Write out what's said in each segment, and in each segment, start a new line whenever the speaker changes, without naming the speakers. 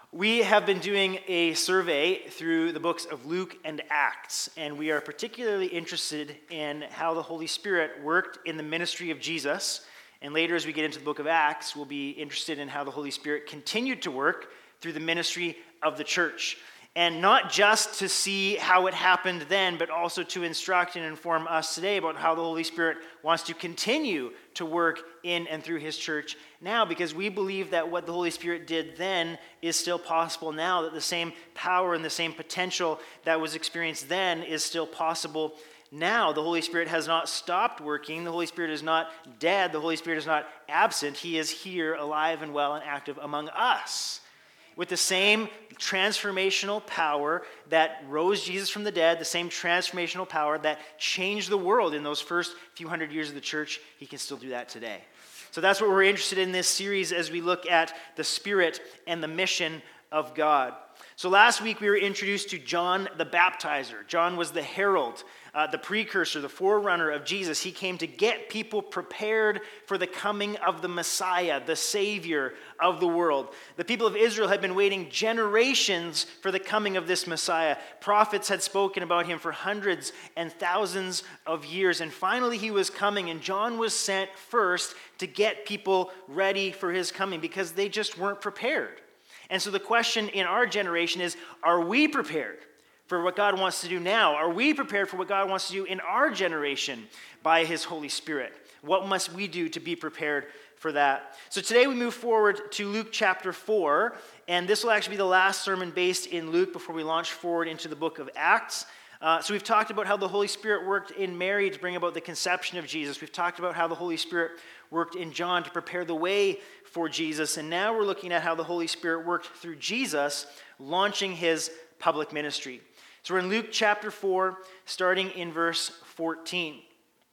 We have been doing a survey through the books of Luke and Acts, and we are particularly interested in how the Holy Spirit worked in the ministry of Jesus. And later, as we get into the book of Acts, we'll be interested in how the Holy Spirit continued to work through the ministry of the church. And not just to see how it happened then, but also to instruct and inform us today about how the Holy Spirit wants to continue to work in and through his church now, because we believe that what the Holy Spirit did then is still possible now, that the same power and the same potential that was experienced then is still possible now. The Holy Spirit has not stopped working. The Holy Spirit is not dead. The Holy Spirit is not absent. He is here, alive and well and active among us, with the same transformational power that rose Jesus from the dead, the same transformational power that changed the world in those first few hundred years of the church. He can still do that today. So that's what we're interested in this series as we look at the Spirit and the mission of God. So last week we were introduced to John the Baptizer. John was the herald, the precursor, the forerunner of Jesus. He came to get people prepared for the coming of the Messiah, the Savior of the world. The people of Israel had been waiting generations for the coming of this Messiah. Prophets had spoken about him for hundreds and thousands of years. And finally he was coming, and John was sent first to get people ready for his coming because they just weren't prepared. And so the question in our generation is, are we prepared for what God wants to do now? Are we prepared for what God wants to do in our generation by his Holy Spirit? What must we do to be prepared for that? So today we move forward to Luke chapter 4, and this will actually be the last sermon based in Luke before we launch forward into the book of Acts. So we've talked about how the Holy Spirit worked in Mary to bring about the conception of Jesus. We've talked about how the Holy Spirit worked in John to prepare the way for Jesus. And now we're looking at how the Holy Spirit worked through Jesus, launching his public ministry. So we're in Luke chapter 4, starting in verse 14. It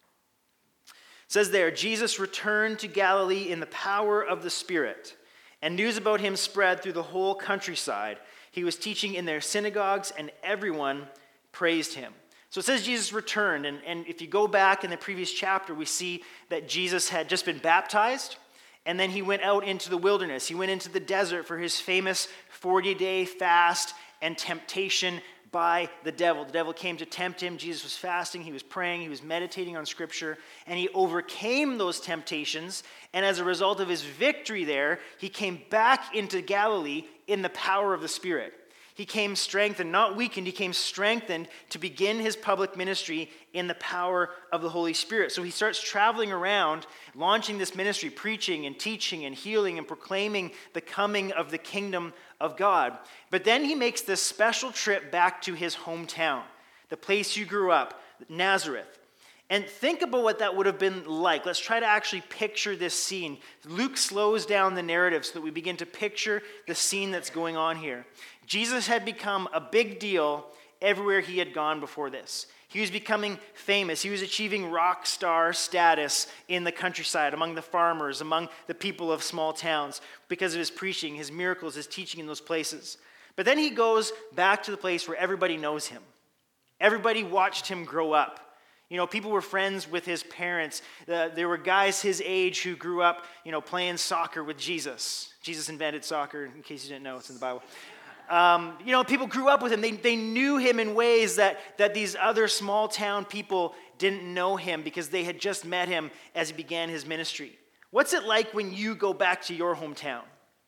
says there, Jesus returned to Galilee in the power of the Spirit, and news about him spread through the whole countryside. He was teaching in their synagogues, and everyone praised him. So it says Jesus returned, and if you go back in the previous chapter, we see that Jesus had just been baptized, and then he went out into the wilderness. He went into the desert for his famous 40-day fast and temptation by the devil. The devil came to tempt him. Jesus was fasting, he was praying, he was meditating on Scripture, and he overcame those temptations, and as a result of his victory there, he came back into Galilee in the power of the Spirit. He came strengthened, not weakened. He came strengthened to begin his public ministry in the power of the Holy Spirit. So he starts traveling around, launching this ministry, preaching and teaching and healing and proclaiming the coming of the kingdom of God. But then he makes this special trip back to his hometown, the place he grew up, Nazareth. And think about what that would have been like. Let's try to actually picture this scene. Luke slows down the narrative so that we begin to picture the scene that's going on here. Jesus had become a big deal everywhere he had gone before this. He was becoming famous. He was achieving rock star status in the countryside, among the farmers, among the people of small towns, because of his preaching, his miracles, his teaching in those places. But then he goes back to the place where everybody knows him. Everybody watched him grow up. You know, people were friends with his parents. There were guys his age who grew up, playing soccer with Jesus. Jesus invented soccer, in case you didn't know, it's in the Bible. People grew up with him. They knew him in ways that these other small town people didn't know him because they had just met him as he began his ministry. What's it like when you go back to your hometown?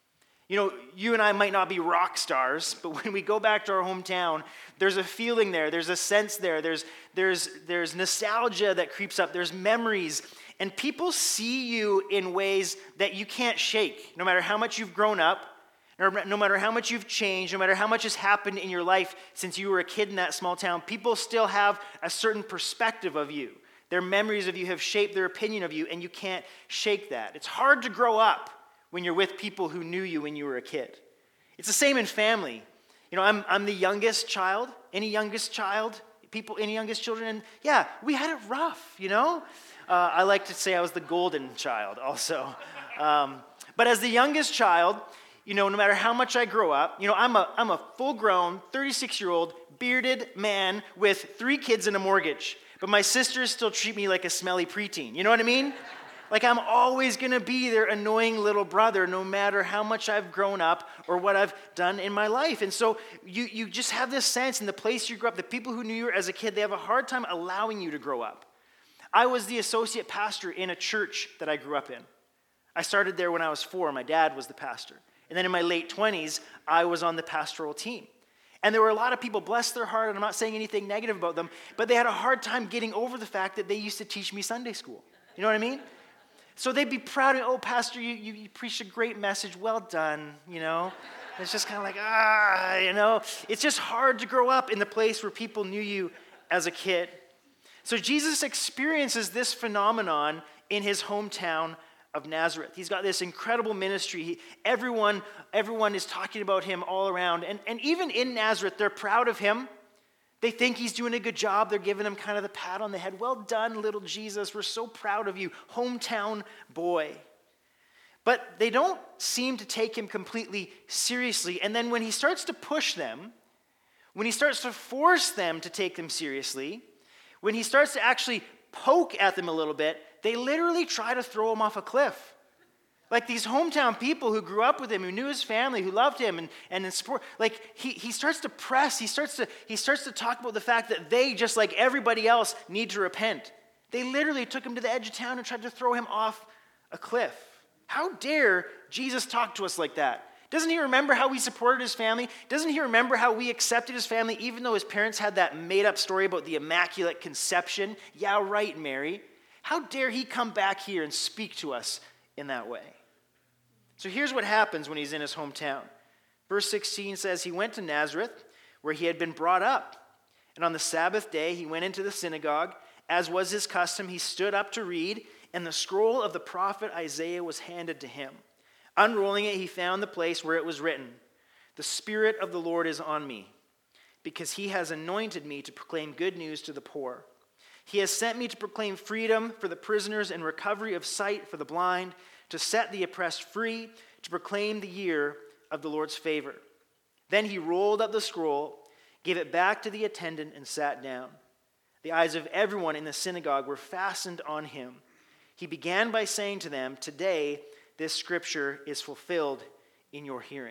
You and I might not be rock stars, but when we go back to our hometown, there's a feeling there, there's a sense there, there's nostalgia that creeps up, there's memories, and people see you in ways that you can't shake, no matter how much you've grown up, no matter how much you've changed, no matter how much has happened in your life since you were a kid in that small town, people still have a certain perspective of you. Their memories of you have shaped their opinion of you, and you can't shake that. It's hard to grow up when you're with people who knew you when you were a kid. It's the same in family. I'm the youngest child. Any youngest children? And yeah, we had it rough, I like to say I was the golden child also. But as the youngest child, no matter how much I grow up, I'm a full-grown, 36-year-old, bearded man with 3 kids and a mortgage. But my sisters still treat me like a smelly preteen. You know what I mean? Like I'm always going to be their annoying little brother no matter how much I've grown up or what I've done in my life. And so you just have this sense in the place you grew up, the people who knew you as a kid, they have a hard time allowing you to grow up. I was the associate pastor in a church that I grew up in. I started there when I was 4. My dad was the pastor. And then in my late 20s, I was on the pastoral team. And there were a lot of people, bless their heart, and I'm not saying anything negative about them, but they had a hard time getting over the fact that they used to teach me Sunday school. You know what I mean? So they'd be proud of, oh, pastor, you preached a great message. Well done, you know. It's just kind of like, you know. It's just hard to grow up in the place where people knew you as a kid. So Jesus experiences this phenomenon in his hometown of Nazareth. He's got this incredible ministry. Everyone is talking about him all around. And even in Nazareth, they're proud of him. They think he's doing a good job. They're giving him kind of the pat on the head. Well done, little Jesus. We're so proud of you, hometown boy. But they don't seem to take him completely seriously. And then when he starts to push them, when he starts to force them to take them seriously, when he starts to actually poke at them a little bit, they literally try to throw him off a cliff. Like these hometown people who grew up with him, who knew his family, who loved him and in support, like he starts to press, he starts to talk about the fact that they, just like everybody else, need to repent. They literally took him to the edge of town and tried to throw him off a cliff. How dare Jesus talk to us like that? Doesn't he remember how we supported his family? Doesn't he remember how we accepted his family, even though his parents had that made-up story about the Immaculate Conception? Yeah, right, Mary. How dare he come back here and speak to us in that way? So here's what happens when he's in his hometown. Verse 16 says, he went to Nazareth, where he had been brought up. And on the Sabbath day, he went into the synagogue. As was his custom, he stood up to read, and the scroll of the prophet Isaiah was handed to him. Unrolling it, he found the place where it was written, "The Spirit of the Lord is on me, because he has anointed me to proclaim good news to the poor. He has sent me to proclaim freedom for the prisoners and recovery of sight for the blind, to set the oppressed free, to proclaim the year of the Lord's favor." Then he rolled up the scroll, gave it back to the attendant, and sat down. The eyes of everyone in the synagogue were fastened on him. He began by saying to them, "Today this scripture is fulfilled in your hearing."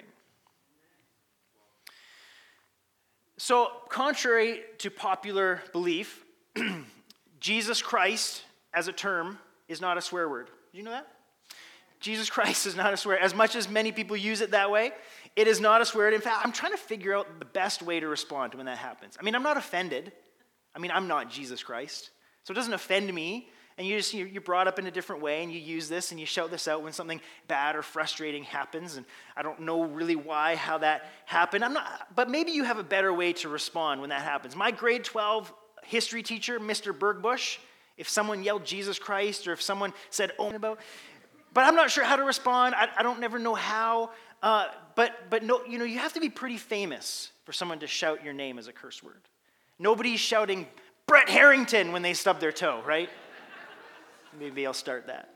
So, contrary to popular belief, Jesus Christ, as a term, is not a swear word. Did you know that? Jesus Christ is not a swear. As much as many people use it that way, it is not a swear word. In fact, I'm trying to figure out the best way to respond when that happens. I mean, I'm not offended. I mean, I'm not Jesus Christ. So it doesn't offend me. And you're brought up in a different way, and you use this, and you shout this out when something bad or frustrating happens. And I don't know really how that happened. But maybe you have a better way to respond when that happens. My grade 12 history teacher, Mr. Bergbush, if someone yelled Jesus Christ, or if someone said, "oh," but I'm not sure how to respond. I don't never know how. But no, you have to be pretty famous for someone to shout your name as a curse word. Nobody's shouting Brett Harrington when they stub their toe, right? Maybe I'll start that.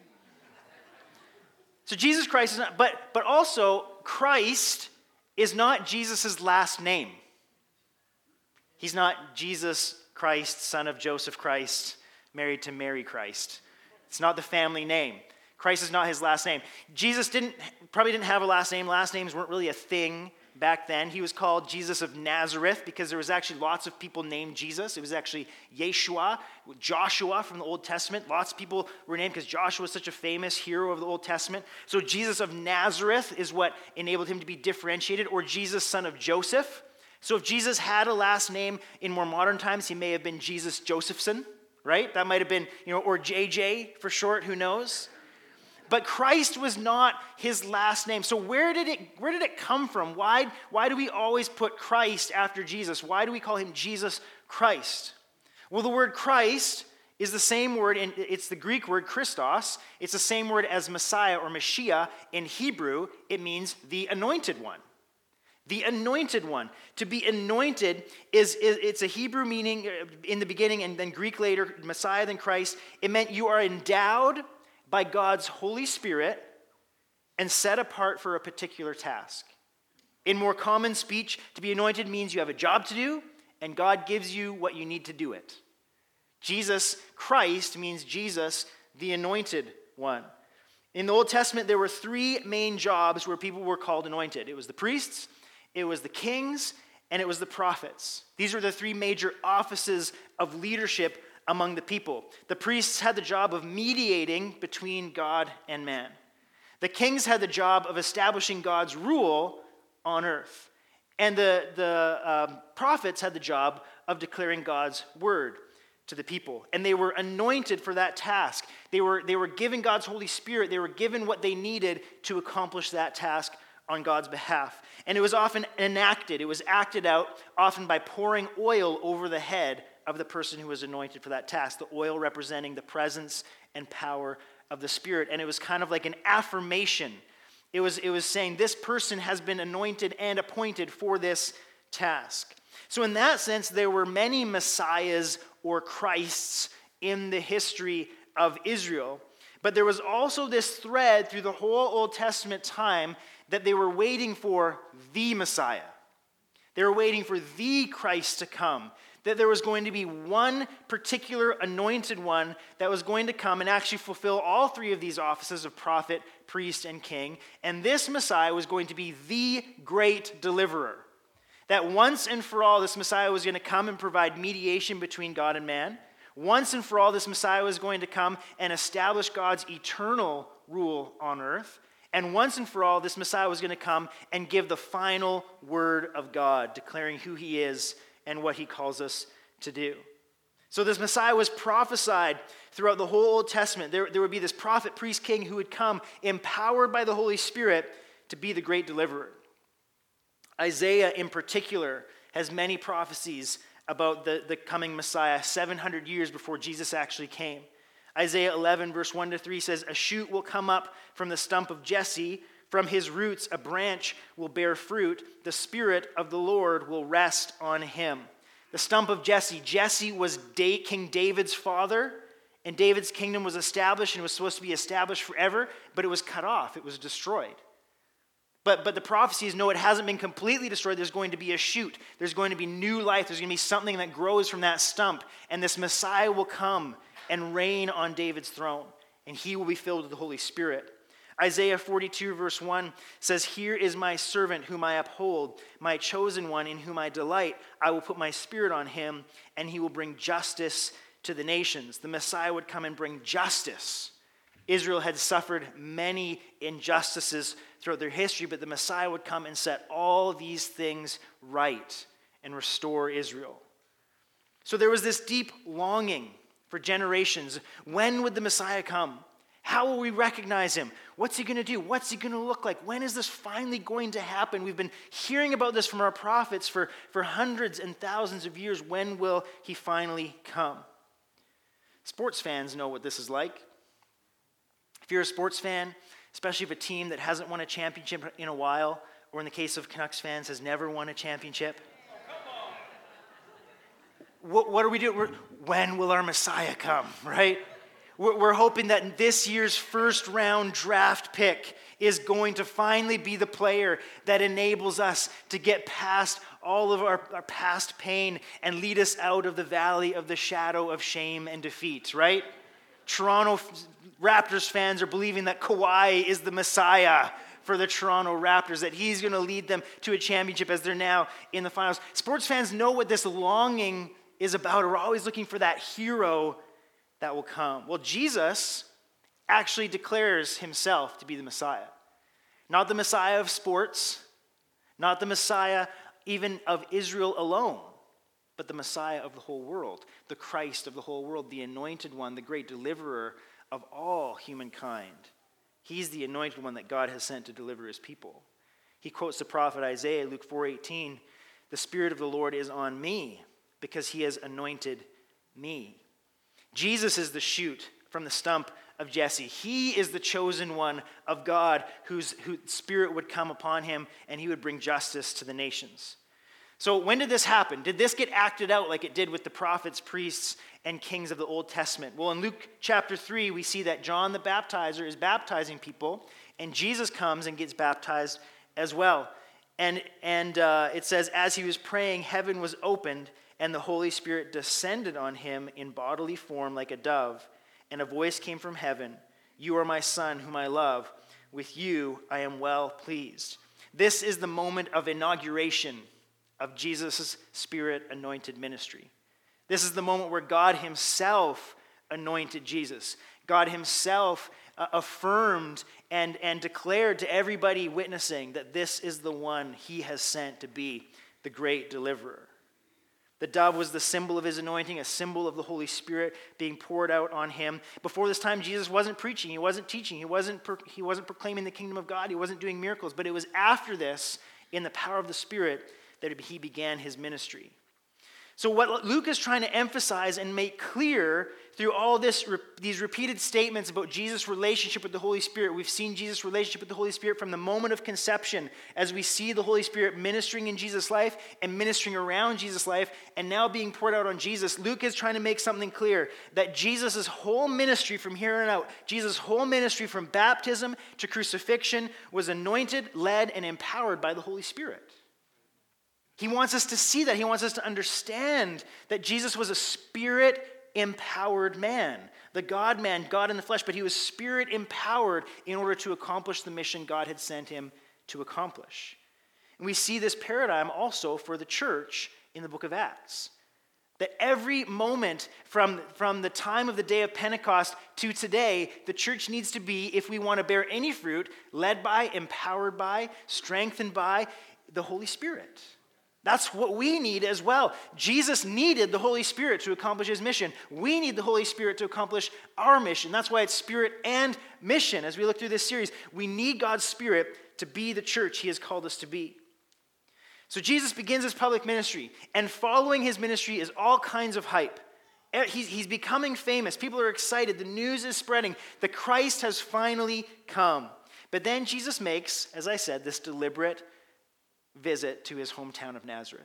So Jesus Christ is not, but also Christ is not Jesus' last name. He's not Jesus Christ, son of Joseph Christ, married to Mary Christ. It's not the family name. Christ is not his last name. Jesus probably didn't have a last name. Last names weren't really a thing back then. He was called Jesus of Nazareth because there was actually lots of people named Jesus. It was actually Yeshua, Joshua from the Old Testament. Lots of people were named because Joshua was such a famous hero of the Old Testament. So Jesus of Nazareth is what enabled him to be differentiated, or Jesus, son of Joseph. So if Jesus had a last name in more modern times, he may have been Jesus Josephson, right? That might have been, or JJ for short, who knows? But Christ was not his last name. So where did it come from? Why do we always put Christ after Jesus? Why do we call him Jesus Christ? Well, the word Christ is the same word, it's the Greek word Christos. It's the same word as Messiah or Mashiach in Hebrew. It means the anointed one. The anointed one. To be anointed it's a Hebrew meaning in the beginning, and then Greek later, Messiah, then Christ. It meant you are endowed by God's Holy Spirit and set apart for a particular task. In more common speech, to be anointed means you have a job to do, and God gives you what you need to do it. Jesus Christ means Jesus, the anointed one. In the Old Testament, there were three main jobs where people were called anointed. It was the priests, it was the kings, and it was the prophets. These were the three major offices of leadership among the people. The priests had the job of mediating between God and man. The kings had the job of establishing God's rule on earth. And the prophets had the job of declaring God's word to the people. And they were anointed for that task. They were given God's Holy Spirit. They were given what they needed to accomplish that task on God's behalf. And it was often enacted. It was acted out often by pouring oil over the head of the person who was anointed for that task, the oil representing the presence and power of the Spirit. And it was kind of like an affirmation. It was saying this person has been anointed and appointed for this task. So in that sense, there were many messiahs or Christs in the history of Israel. But there was also this thread through the whole Old Testament time that they were waiting for the Messiah. They were waiting for the Christ to come. That there was going to be one particular anointed one that was going to come and actually fulfill all three of these offices of prophet, priest, and king. And this Messiah was going to be the great deliverer. That once and for all, this Messiah was going to come and provide mediation between God and man. Once and for all, this Messiah was going to come and establish God's eternal rule on earth. And once and for all, this Messiah was going to come and give the final word of God, declaring who he is and what he calls us to do. So this Messiah was prophesied throughout the whole Old Testament. There would be this prophet, priest, king who would come empowered by the Holy Spirit to be the great deliverer. Isaiah in particular has many prophecies about the coming Messiah 700 years before Jesus actually came. Isaiah 11 verse 1-3 says, "A shoot will come up from the stump of Jesse. From his roots a branch will bear fruit. The Spirit of the Lord will rest on him." The stump of Jesse. Jesse was King David's father, and David's kingdom was established and was supposed to be established forever, but it was cut off. It was destroyed. But the prophecies, no, it hasn't been completely destroyed. There's going to be a shoot. There's going to be new life. There's going to be something that grows from that stump, and this Messiah will come and reign on David's throne, and he will be filled with the Holy Spirit. Isaiah 42 verse 1 says, "Here is my servant whom I uphold, my chosen one in whom I delight. I will put my spirit on him, and he will bring justice to the nations." The Messiah would come and bring justice. Israel had suffered many injustices throughout their history, but the Messiah would come and set all these things right and restore Israel. So there was this deep longing for generations. When would the Messiah come? How will we recognize him? What's he going to do? What's he going to look like? When is this finally going to happen? We've been hearing about this from our prophets for hundreds and thousands of years. When will he finally come? Sports fans know what this is like. If you're a sports fan, especially if a team that hasn't won a championship in a while, or in the case of Canucks fans, has never won a championship, what are we doing? When will our Messiah come, right? We're hoping that this year's first round draft pick is going to finally be the player that enables us to get past all of our past pain and lead us out of the valley of the shadow of shame and defeat, right? Toronto Raptors fans are believing that Kawhi is the Messiah for the Toronto Raptors, that he's going to lead them to a championship as they're now in the finals. Sports fans know what this longing is about. We're always looking for that hero that will come. Well, Jesus actually declares himself to be the Messiah. Not the Messiah of sports, not the Messiah even of Israel alone, but the Messiah of the whole world, the Christ of the whole world, the anointed one, the great deliverer of all humankind. He's the anointed one that God has sent to deliver his people. He quotes the prophet Isaiah, Luke 4:18, "The Spirit of the Lord is on me, because he has anointed me." Jesus is the shoot from the stump of Jesse. He is the chosen one of God whose Spirit would come upon him and he would bring justice to the nations. So when did this happen? Did this get acted out like it did with the prophets, priests, and kings of the Old Testament? Well, in Luke chapter 3, we see that John the Baptizer is baptizing people, and Jesus comes and gets baptized as well. And it says, as he was praying, heaven was opened, and the Holy Spirit descended on him in bodily form like a dove, and a voice came from heaven, You are my son whom I love. With you I am well pleased. This is the moment of inauguration of Jesus' Spirit-anointed ministry. This is the moment where God himself anointed Jesus. God himself affirmed and declared to everybody witnessing that this is the one he has sent to be the great deliverer. The dove was the symbol of his anointing, a symbol of the Holy Spirit being poured out on him. Before this time, Jesus wasn't preaching, he wasn't teaching, he wasn't proclaiming the kingdom of God, he wasn't doing miracles. But it was after this, in the power of the Spirit, that he began his ministry. So what Luke is trying to emphasize and make clear through all these repeated statements about Jesus' relationship with the Holy Spirit, we've seen Jesus' relationship with the Holy Spirit from the moment of conception, as we see the Holy Spirit ministering in Jesus' life and ministering around Jesus' life, and now being poured out on Jesus. Luke is trying to make something clear, that Jesus' whole ministry from here on out, Jesus' whole ministry from baptism to crucifixion was anointed, led, and empowered by the Holy Spirit. He wants us to see that. He wants us to understand that Jesus was a Spirit-empowered man, the God-man, God in the flesh, but he was Spirit-empowered in order to accomplish the mission God had sent him to accomplish. And we see this paradigm also for the church in the book of Acts. That every moment from the time of the day of Pentecost to today, the church needs to be, if we want to bear any fruit, led by, empowered by, strengthened by the Holy Spirit. That's what we need as well. Jesus needed the Holy Spirit to accomplish his mission. We need the Holy Spirit to accomplish our mission. That's why it's Spirit and mission. As we look through this series, we need God's Spirit to be the church he has called us to be. So Jesus begins his public ministry, and following his ministry is all kinds of hype. He's becoming famous. People are excited. The news is spreading. The Christ has finally come. But then Jesus makes, as I said, this deliberate visit to his hometown of Nazareth.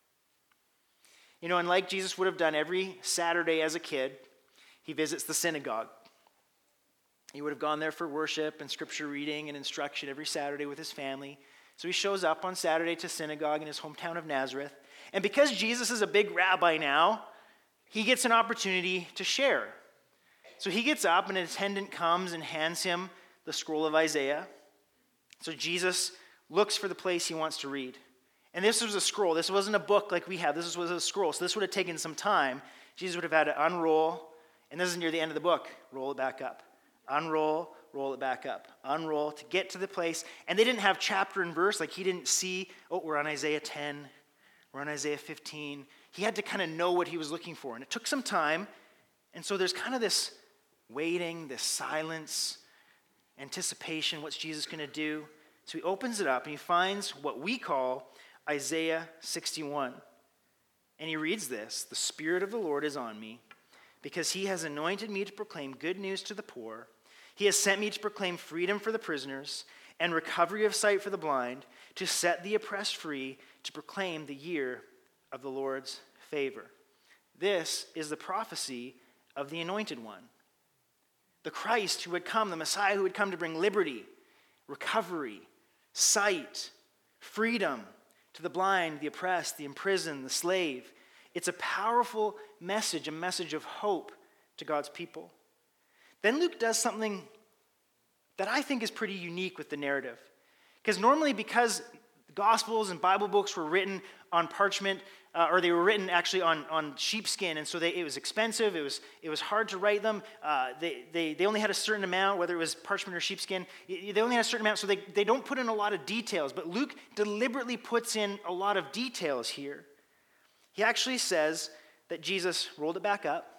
You know, and like Jesus would have done every Saturday as a kid, he visits the synagogue. He would have gone there for worship and scripture reading and instruction every Saturday with his family. So he shows up on Saturday to synagogue in his hometown of Nazareth. And because Jesus is a big rabbi now, he gets an opportunity to share. So he gets up and an attendant comes and hands him the scroll of Isaiah. So Jesus looks for the place he wants to read. And this was a scroll. This wasn't a book like we have. This was a scroll. So this would have taken some time. Jesus would have had to unroll. And this is near the end of the book. Roll it back up. Unroll, roll it back up. Unroll to get to the place. And they didn't have chapter and verse. Like he didn't see, oh, we're on Isaiah 10. We're on Isaiah 15. He had to kind of know what he was looking for. And it took some time. And so there's kind of this waiting, this silence, anticipation. What's Jesus going to do? So he opens it up and he finds what we call Isaiah 61. And he reads this: "The Spirit of the Lord is on me, because he has anointed me to proclaim good news to the poor. He has sent me to proclaim freedom for the prisoners and recovery of sight for the blind, to set the oppressed free, to proclaim the year of the Lord's favor." This is the prophecy of the Anointed One. The Christ who had come, the Messiah who had come to bring liberty, recovery, sight, freedom to the blind, the oppressed, the imprisoned, the slave. It's a powerful message, a message of hope to God's people. Then Luke does something that I think is pretty unique with the narrative. Because normally, because Gospels and Bible books were written on parchment, or they were written actually on sheepskin, and so it was expensive. It was hard to write them. They only had a certain amount, whether it was parchment or sheepskin. They only had a certain amount, so they don't put in a lot of details. But Luke deliberately puts in a lot of details here. He actually says that Jesus rolled it back up.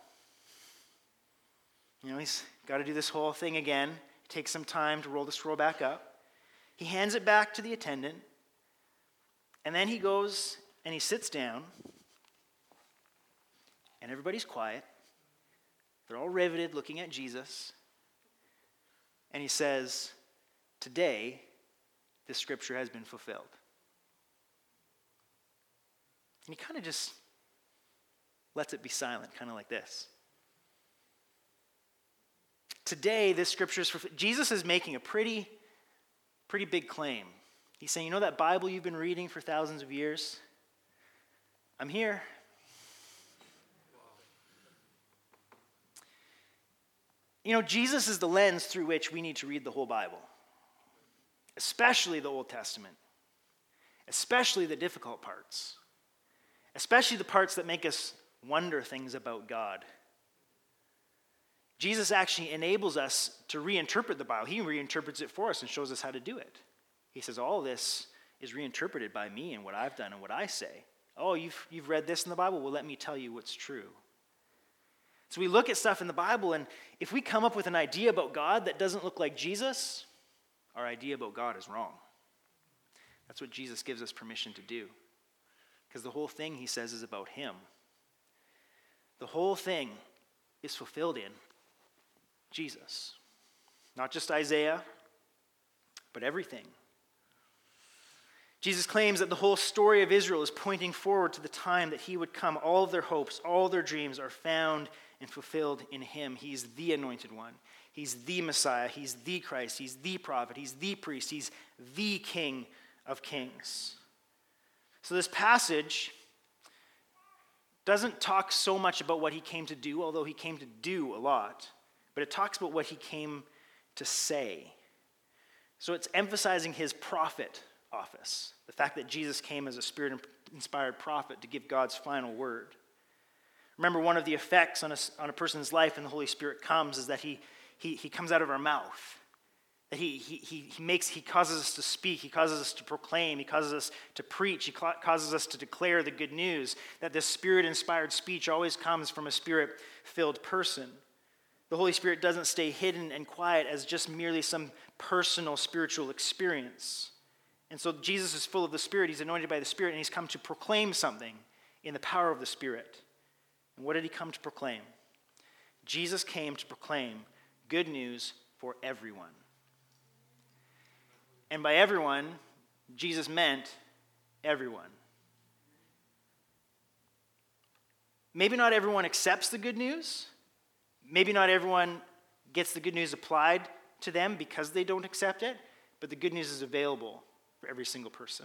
You know, he's got to do this whole thing again. It takes some time to roll the scroll back up. He hands it back to the attendant, and then he goes and he sits down, and everybody's quiet. They're all riveted looking at Jesus. And he says, "Today, this scripture has been fulfilled." And he kind of just lets it be silent, kind of like this. Today, this scripture is fulfilled. Jesus is making a pretty big claim. He's saying, you know that Bible you've been reading for thousands of years? I'm here. You know, Jesus is the lens through which we need to read the whole Bible, especially the Old Testament, especially the difficult parts, especially the parts that make us wonder things about God. Jesus actually enables us to reinterpret the Bible. He reinterprets it for us and shows us how to do it. He says, all this is reinterpreted by me and what I've done and what I say. Oh, you've read this in the Bible? Well, let me tell you what's true. So we look at stuff in the Bible, and if we come up with an idea about God that doesn't look like Jesus, our idea about God is wrong. That's what Jesus gives us permission to do. Because the whole thing, he says, is about him. The whole thing is fulfilled in Jesus. Not just Isaiah, but everything. Jesus claims that the whole story of Israel is pointing forward to the time that he would come. All of their hopes, all their dreams are found and fulfilled in him. He's the anointed one. He's the Messiah. He's the Christ. He's the prophet. He's the priest. He's the King of kings. So this passage doesn't talk so much about what he came to do, although he came to do a lot, but it talks about what he came to say. So it's emphasizing his prophet office, the fact that Jesus came as a Spirit-inspired prophet to give God's final word. Remember, one of the effects on a person's life when the Holy Spirit comes is that he comes out of our mouth. That he causes us to speak, he causes us to proclaim, he causes us to preach, he causes us to declare the good news. That this Spirit-inspired speech always comes from a Spirit-filled person. The Holy Spirit doesn't stay hidden and quiet as just merely some personal spiritual experience. And so Jesus is full of the Spirit, he's anointed by the Spirit, and he's come to proclaim something in the power of the Spirit. And what did he come to proclaim? Jesus came to proclaim good news for everyone. And by everyone, Jesus meant everyone. Maybe not everyone accepts the good news. Maybe not everyone gets the good news applied to them because they don't accept it, but the good news is available for every single person.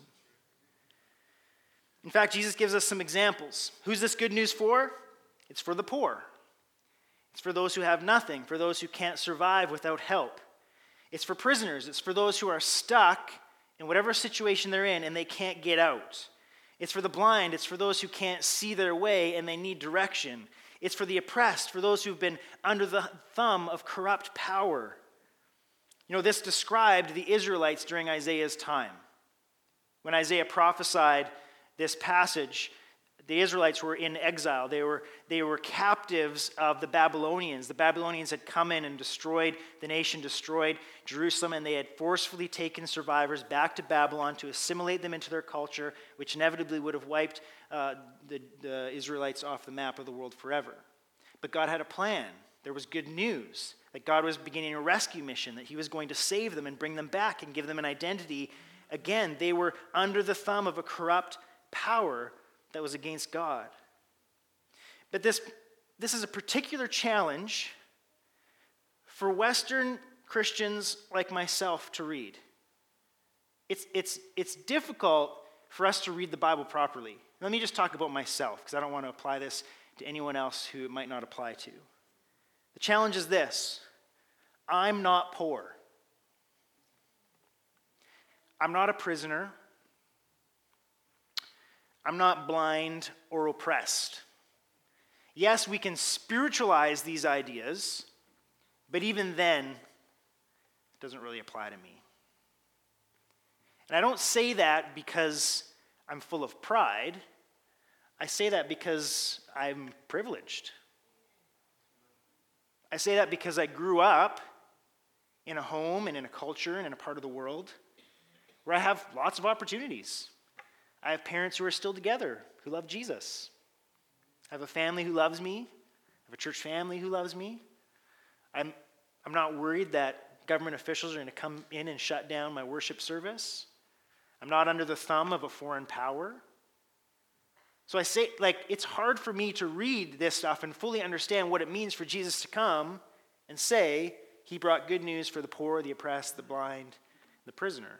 In fact, Jesus gives us some examples. Who's this good news for? It's for the poor. It's for those who have nothing, for those who can't survive without help. It's for prisoners. It's for those who are stuck in whatever situation they're in and they can't get out. It's for the blind. It's for those who can't see their way and they need direction. It's for the oppressed, for those who've been under the thumb of corrupt power. You know, this described the Israelites during Isaiah's time. When Isaiah prophesied this passage, the Israelites were in exile. They were captives of the Babylonians. The Babylonians had come in and destroyed the nation, destroyed Jerusalem, and they had forcefully taken survivors back to Babylon to assimilate them into their culture, which inevitably would have wiped the Israelites off the map of the world forever. But God had a plan. There was good news that God was beginning a rescue mission, that he was going to save them and bring them back and give them an identity. Again, they were under the thumb of a corrupt power that was against God. But this is a particular challenge for Western Christians like myself to read. It's difficult for us to read the Bible properly. Let me just talk about myself, because I don't want to apply this to anyone else who it might not apply to. The challenge is this: I'm not poor. I'm not a prisoner. I'm not blind or oppressed. Yes, we can spiritualize these ideas, but even then, it doesn't really apply to me. And I don't say that because I'm full of pride. I say that because I'm privileged. I say that because I grew up in a home and in a culture and in a part of the world where I have lots of opportunities. I have parents who are still together, who love Jesus. I have a family who loves me. I have a church family who loves me. I'm not worried that government officials are going to come in and shut down my worship service. I'm not under the thumb of a foreign power. So I say, it's hard for me to read this stuff and fully understand what it means for Jesus to come and say he brought good news for the poor, the oppressed, the blind, the prisoner.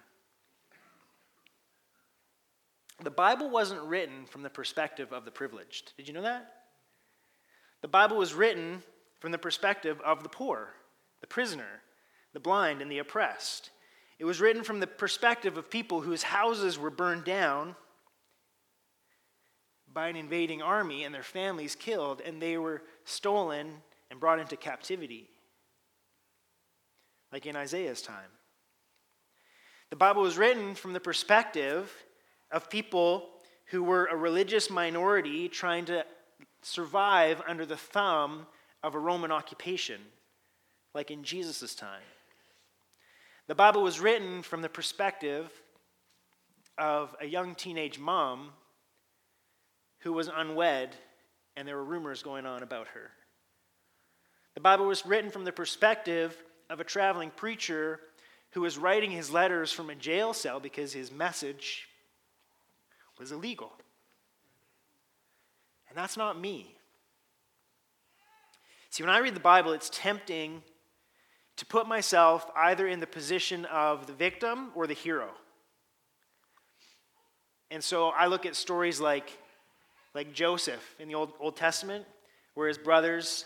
The Bible wasn't written from the perspective of the privileged. Did you know that? The Bible was written from the perspective of the poor, the prisoner, the blind, and the oppressed. It was written from the perspective of people whose houses were burned down by an invading army and their families killed, and they were stolen and brought into captivity, like in Isaiah's time. The Bible was written from the perspective of people who were a religious minority trying to survive under the thumb of a Roman occupation, like in Jesus' time. The Bible was written from the perspective of a young teenage mom who was unwed, and there were rumors going on about her. The Bible was written from the perspective of a traveling preacher who was writing his letters from a jail cell because his message was illegal. And that's not me. See, when I read the Bible, it's tempting to put myself either in the position of the victim or the hero. And so I look at stories like Joseph in the Old Testament, where his brothers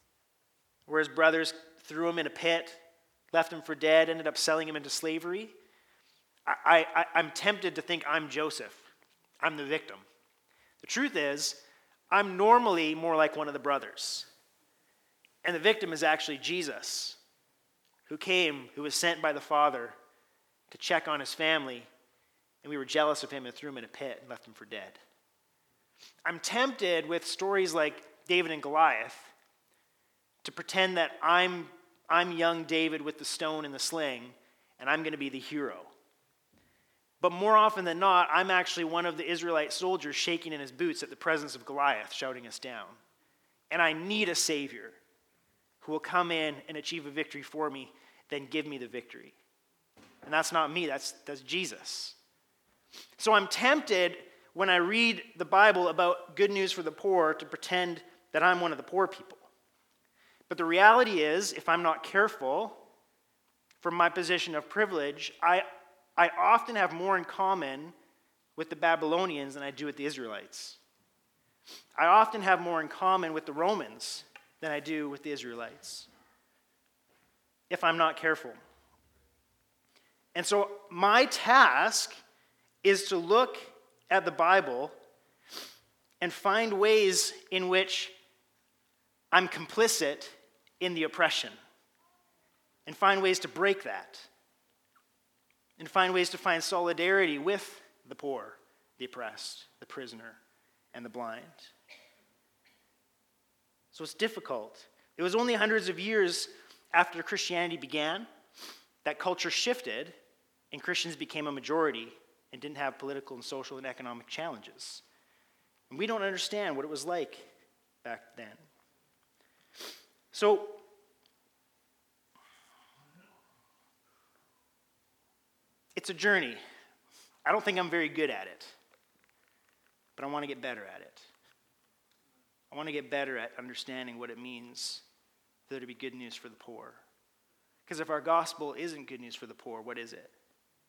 threw him in a pit, left him for dead, ended up selling him into slavery. I'm tempted to think I'm Joseph. I'm the victim. The truth is, I'm normally more like one of the brothers. And the victim is actually Jesus, who was sent by the Father to check on his family, and we were jealous of him and threw him in a pit and left him for dead. I'm tempted with stories like David and Goliath to pretend that I'm young David with the stone and the sling, and I'm going to be the hero. But more often than not, I'm actually one of the Israelite soldiers shaking in his boots at the presence of Goliath, shouting us down. And I need a Savior who will come in and achieve a victory for me, then give me the victory. And that's not me, that's Jesus. So I'm tempted when I read the Bible about good news for the poor to pretend that I'm one of the poor people. But the reality is, if I'm not careful, from my position of privilege, I often have more in common with the Babylonians than I do with the Israelites. I often have more in common with the Romans than I do with the Israelites, if I'm not careful. And so my task is to look at the Bible and find ways in which I'm complicit in the oppression, and find ways to break that, and find ways to find solidarity with the poor, the oppressed, the prisoner, and the blind. So it's difficult. It was only hundreds of years after Christianity began that culture shifted and Christians became a majority and didn't have political and social and economic challenges. And we don't understand what it was like back then. So, it's a journey. I don't think I'm very good at it, but I want to get better at it. I want to get better at understanding what it means for there to be good news for the poor. Because if our gospel isn't good news for the poor, what is it?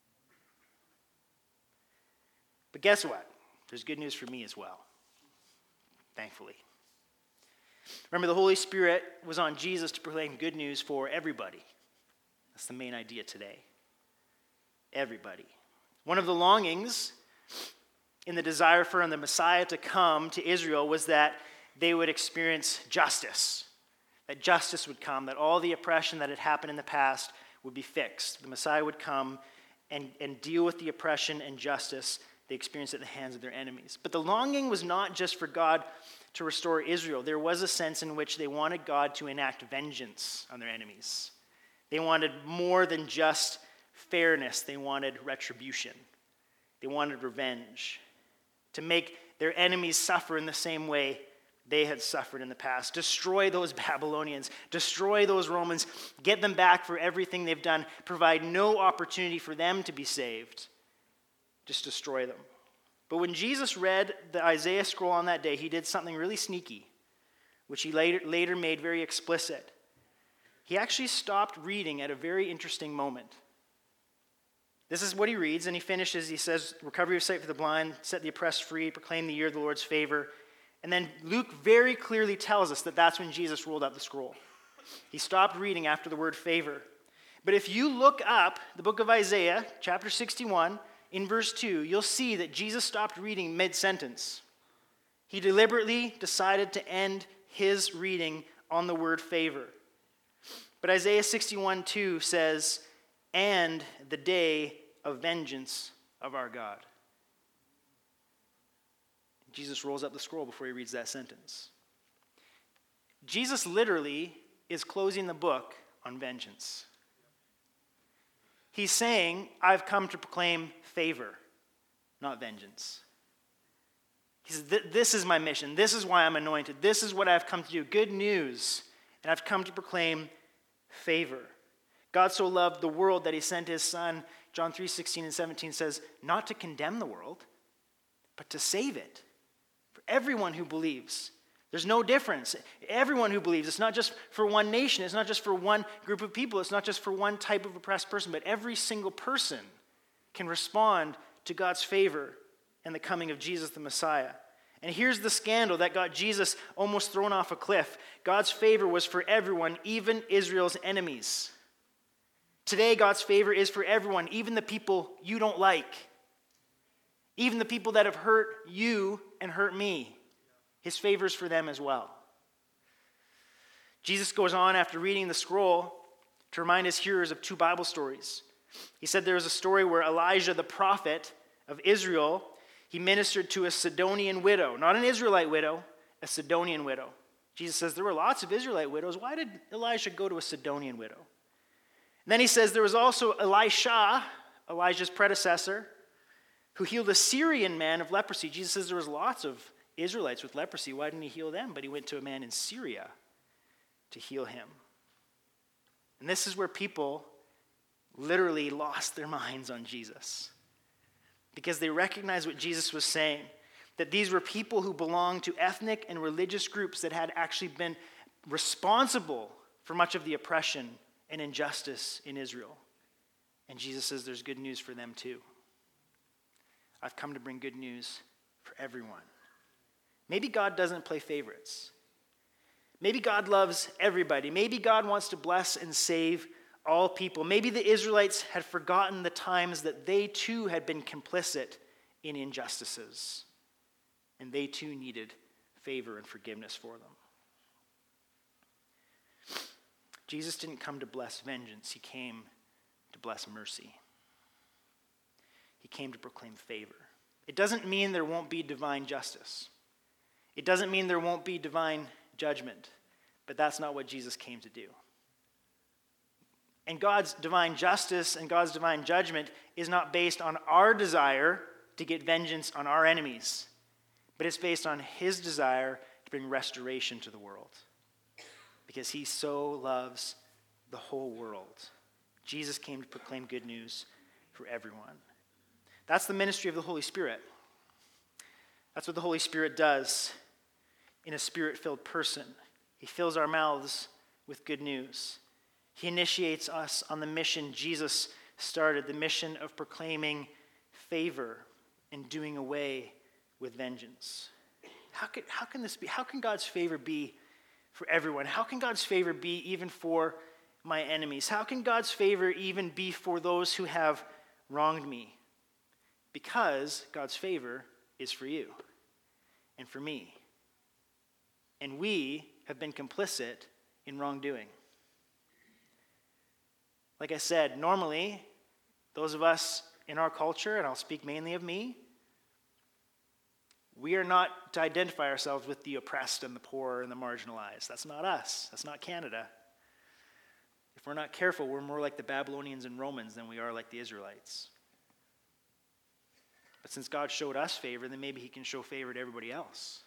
But guess what? There's good news for me as well, thankfully. Remember, the Holy Spirit was on Jesus to proclaim good news for everybody. That's the main idea today. Everybody. One of the longings in the desire for the Messiah to come to Israel was that they would experience justice. That justice would come, that all the oppression that had happened in the past would be fixed. The Messiah would come and deal with the oppression and justice they experienced at the hands of their enemies. But the longing was not just for God to restore Israel. There was a sense in which they wanted God to enact vengeance on their enemies. They wanted more than just fairness. They wanted retribution. They wanted revenge. To make their enemies suffer in the same way they had suffered in the past. Destroy those Babylonians. Destroy those Romans. Get them back for everything they've done. Provide no opportunity for them to be saved. Just destroy them. But when Jesus read the Isaiah scroll on that day, he did something really sneaky, which he later made very explicit. He actually stopped reading at a very interesting moment. This is what he reads, and he finishes. He says, recovery of sight for the blind, set the oppressed free, proclaim the year of the Lord's favor. And then Luke very clearly tells us that that's when Jesus rolled out the scroll. He stopped reading after the word favor. But if you look up the book of Isaiah, chapter 61, in verse 2, you'll see that Jesus stopped reading mid-sentence. He deliberately decided to end his reading on the word favor. But Isaiah 61:2 says, "And the day of vengeance of our God." Jesus rolls up the scroll before he reads that sentence. Jesus literally is closing the book on vengeance. He's saying, I've come to proclaim favor, not vengeance. He says, this is my mission. This is why I'm anointed. This is what I've come to do. Good news. And I've come to proclaim favor. God so loved the world that he sent his son. John 3:16 and 17 says, not to condemn the world, but to save it. For everyone who believes. There's no difference. Everyone who believes. It's not just for one nation. It's not just for one group of people. It's not just for one type of oppressed person. But every single person can respond to God's favor and the coming of Jesus the Messiah. And here's the scandal that got Jesus almost thrown off a cliff. God's favor was for everyone, even Israel's enemies. Today, God's favor is for everyone, even the people you don't like. Even the people that have hurt you and hurt me. His favor is for them as well. Jesus goes on after reading the scroll to remind his hearers of two Bible stories. He said there was a story where Elijah, the prophet of Israel, he ministered to a Sidonian widow. Not an Israelite widow, a Sidonian widow. Jesus says there were lots of Israelite widows. Why did Elijah go to a Sidonian widow? And then he says there was also Elisha, Elijah's predecessor, who healed a Syrian man of leprosy. Jesus says there was lots of Israelites with leprosy. Why didn't he heal them? But he went to a man in Syria to heal him. And this is where people literally lost their minds on Jesus. Because they recognized what Jesus was saying. That these were people who belonged to ethnic and religious groups that had actually been responsible for much of the oppression and injustice in Israel. And Jesus says there's good news for them too. I've come to bring good news for everyone. Maybe God doesn't play favorites. Maybe God loves everybody. Maybe God wants to bless and save all people. Maybe the Israelites had forgotten the times that they too had been complicit in injustices. And they too needed favor and forgiveness for them. Jesus didn't come to bless vengeance. He came to bless mercy. He came to proclaim favor. It doesn't mean there won't be divine justice. It doesn't mean there won't be divine judgment, but that's not what Jesus came to do. And God's divine justice and God's divine judgment is not based on our desire to get vengeance on our enemies, but it's based on his desire to bring restoration to the world. Because he so loves the whole world. Jesus came to proclaim good news for everyone. That's the ministry of the Holy Spirit. That's what the Holy Spirit does in a spirit-filled person. He fills our mouths with good news. He initiates us on the mission Jesus started, the mission of proclaiming favor and doing away with vengeance. How can this be? How can God's favor be for everyone? How can God's favor be even for my enemies? How can God's favor even be for those who have wronged me? Because God's favor is for you and for me. And we have been complicit in wrongdoing. Like I said, normally, those of us in our culture, and I'll speak mainly of me, we are not to identify ourselves with the oppressed and the poor and the marginalized. That's not us. That's not Canada. If we're not careful, we're more like the Babylonians and Romans than we are like the Israelites. But since God showed us favor, then maybe he can show favor to everybody else.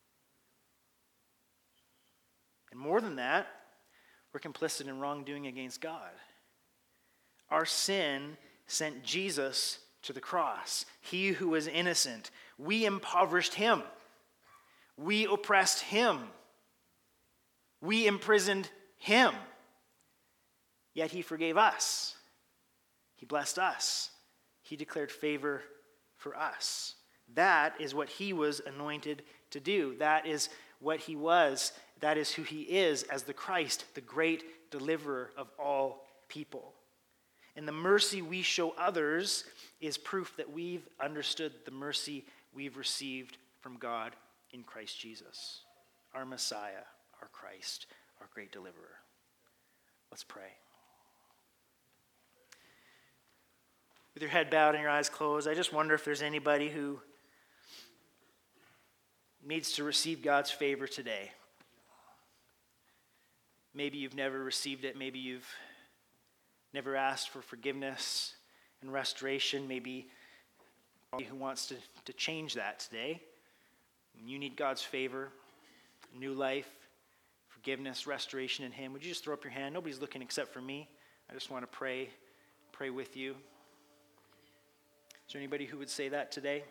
And more than that, we're complicit in wrongdoing against God. Our sin sent Jesus to the cross. He who was innocent. We impoverished him. We oppressed him. We imprisoned him. Yet he forgave us. He blessed us. He declared favor for us. That is what he was anointed to do. That is what he was. That is who he is as the Christ, the great deliverer of all people. And the mercy we show others is proof that we've understood the mercy we've received from God in Christ Jesus, our Messiah, our Christ, our great deliverer. Let's pray. With your head bowed and your eyes closed, I just wonder if there's anybody who needs to receive God's favor today. Maybe you've never received it. Maybe you've never asked for forgiveness and restoration. Maybe who wants to change that today. You need God's favor, new life, forgiveness, restoration in him. Would you just throw up your hand? Nobody's looking except for me. I just want to pray with you. Is there anybody who would say that today?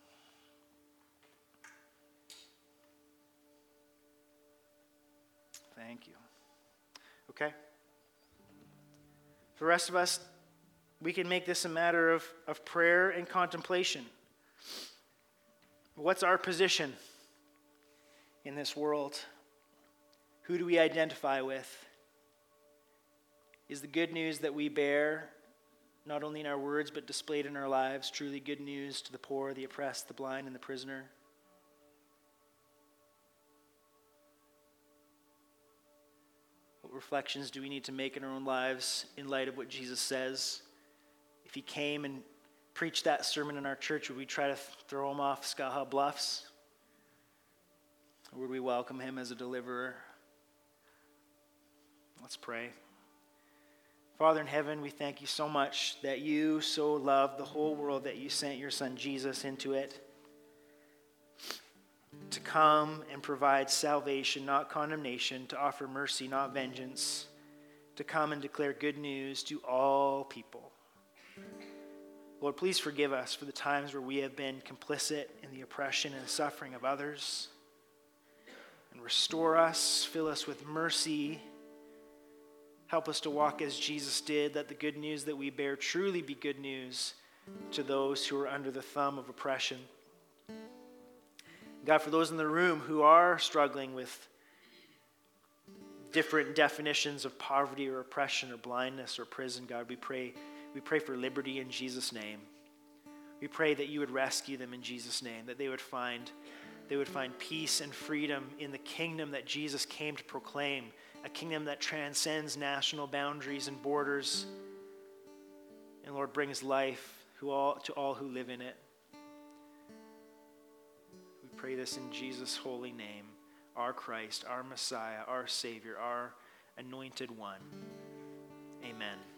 Thank you. Okay. For the rest of us, we can make this a matter of prayer and contemplation. What's our position in this world? Who do we identify with? Is the good news that we bear, not only in our words but displayed in our lives, truly good news to the poor, the oppressed, the blind, and the prisoner? What reflections do we need to make in our own lives in light of what Jesus says? If he came and preached that sermon in our church, would we try to throw him off Skaha Bluffs? Or would we welcome him as a deliverer? Let's pray. Father in heaven, we thank you so much that you so loved the whole world that you sent your son Jesus into it to come and provide salvation, not condemnation, to offer mercy, not vengeance, to come and declare good news to all people. Lord, please forgive us for the times where we have been complicit in the oppression and suffering of others. And restore us, fill us with mercy. Help us to walk as Jesus did. Let the good news that we bear truly be good news to those who are under the thumb of oppression. God, for those in the room who are struggling with different definitions of poverty or oppression or blindness or prison, God, we pray for liberty in Jesus' name. We pray that you would rescue them in Jesus' name, that they would find peace and freedom in the kingdom that Jesus came to proclaim, a kingdom that transcends national boundaries and borders, and Lord, brings life to all who live in it. We pray this in Jesus' holy name, our Christ, our Messiah, our Savior, our anointed one. Amen.